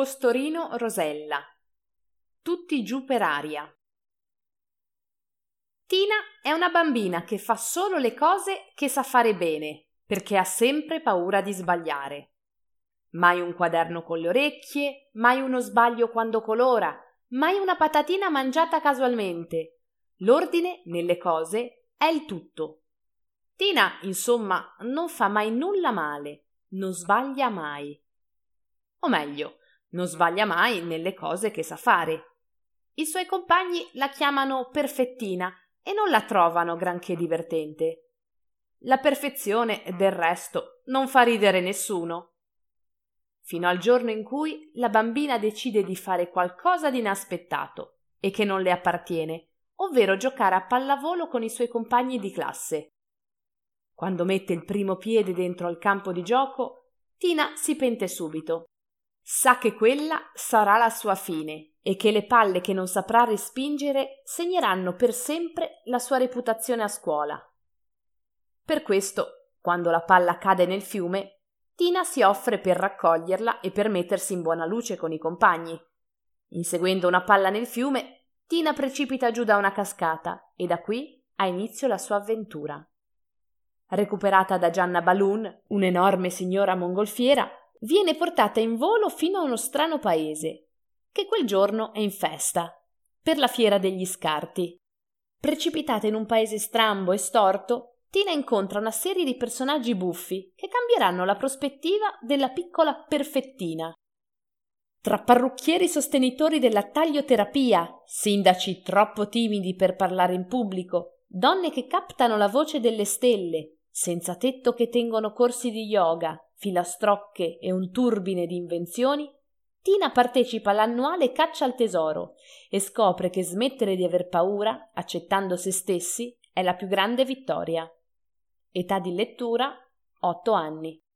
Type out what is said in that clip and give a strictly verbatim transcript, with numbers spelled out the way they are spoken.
Postorino Rosella. Tutti giù per aria. Tina è una bambina che fa solo le cose che sa fare bene, perché ha sempre paura di sbagliare. Mai un quaderno con le orecchie, mai uno sbaglio quando colora, mai una patatina mangiata casualmente. L'ordine nelle cose è il tutto. Tina, insomma, non fa mai nulla male, non sbaglia mai. O meglio, non sbaglia mai nelle cose che sa fare. I suoi compagni la chiamano perfettina e non la trovano granché divertente. La perfezione, del resto, non fa ridere nessuno. Fino al giorno in cui la bambina decide di fare qualcosa di inaspettato e che non le appartiene, ovvero giocare a pallavolo con i suoi compagni di classe. Quando mette il primo piede dentro al campo di gioco, Tina si pente subito. Sa che quella sarà la sua fine e che le palle che non saprà respingere segneranno per sempre la sua reputazione a scuola. Per questo, quando la palla cade nel fiume, Tina si offre per raccoglierla e per mettersi in buona luce con i compagni. Inseguendo una palla nel fiume, Tina precipita giù da una cascata e da qui ha inizio la sua avventura. Recuperata da Gianna Balloon, un'enorme signora mongolfiera, viene portata in volo fino a uno strano paese, che quel giorno è in festa, per la fiera degli scarti. Precipitata in un paese strambo e storto, Tina incontra una serie di personaggi buffi che cambieranno la prospettiva della piccola perfettina. Tra parrucchieri sostenitori della taglioterapia, sindaci troppo timidi per parlare in pubblico, donne che captano la voce delle stelle, senza tetto che tengono corsi di yoga, filastrocche e un turbine di invenzioni, Tina partecipa all'annuale Caccia al tesoro e scopre che smettere di aver paura, accettando se stessi, è la più grande vittoria. Età di lettura otto anni.